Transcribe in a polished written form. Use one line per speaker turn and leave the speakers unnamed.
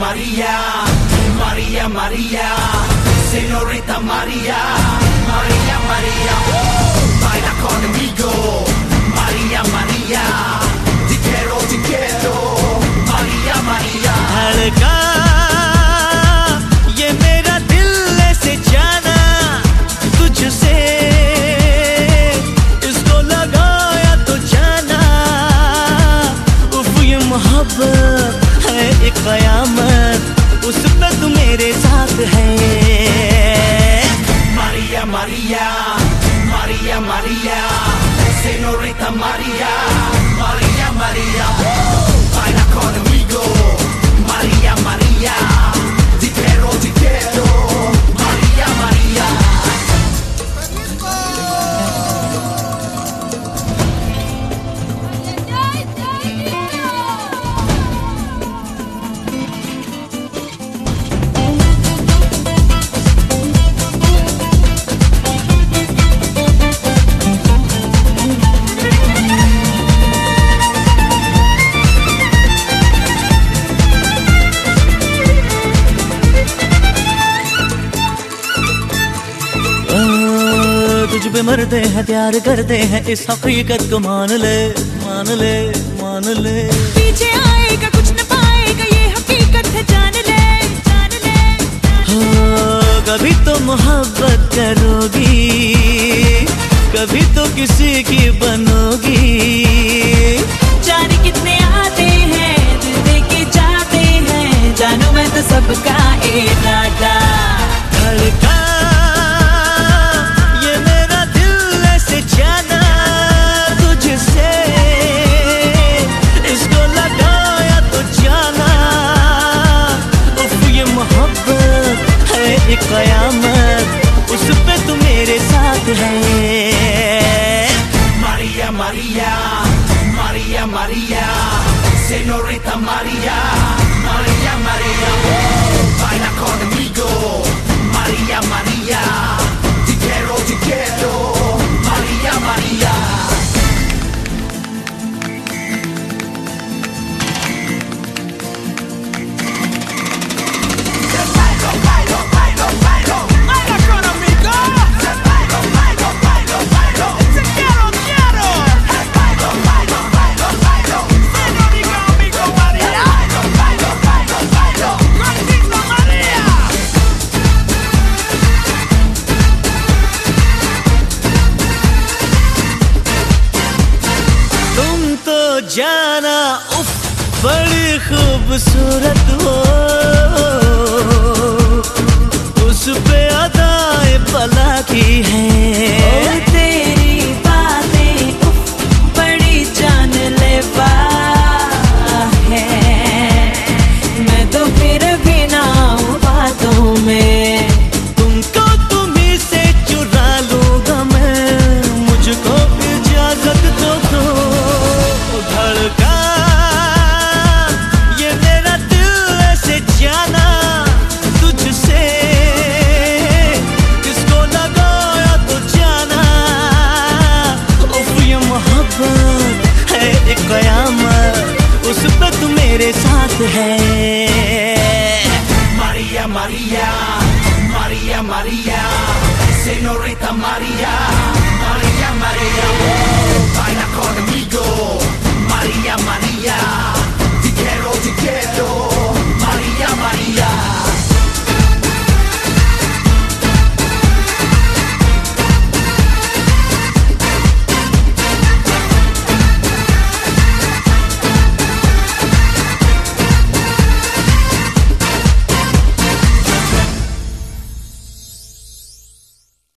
Maria, Maria, Maria, Señorita Maria, Maria, Maria, baila conmigo, Maria, Maria, te quiero, Maria, Maria.
धड़का ये मेरा दिल ऐसे जाना तुझसे, इसको लगाया तो जाना, उफ ये मोहब्बत है एक कयामत, उस पे तू मेरे साथ है।
Maria, Maria, Maria, Maria, Señorita Maria, Maria, Maria, baila conmigo, Maria, Maria, te quiero, Maria, Maria.
तुझ पे मरते हैं प्यार करते हैं, इस हकीकत को मान ले, मान ले, मान ले।
पीछे आएगा कुछ न पाएगा, ये हकीकत है, जान ले, जान ले,
हो कभी तो मोहब्बत करोगी, कभी तो किसी की बनोगी।
जाने कितने आते हैं दिल दे के जाते हैं, जानू मैं तो सबका इरादा।
धड़का कयामत, उस पे तू मेरे साथ है।
Maria, Maria, Maria, Maria, Señorita Maria, Maria, Maria, baila conmigo, Maria, Maria, te quiero, Maria, Maria.
जाना उफ बड़ी खूबसूरत हो, उस पे अदाएं पला की है।
तेरी बातें उफ बड़ी जानलेवा है, मैं तो फिर भी ना हूँ बातों में।
तुमको तुम्ही से चुरा लूंगा मैं, मुझको इजाजत तो दो। धड़का ये मेरा दिल ऐसे जाना तुझसे, किसको लगाया तो जाना, उफ ये मोहब्बत है एक कयामत, उस पे तू मेरे साथ है।
Maria, Maria, Maria, Maria, Señorita Maria.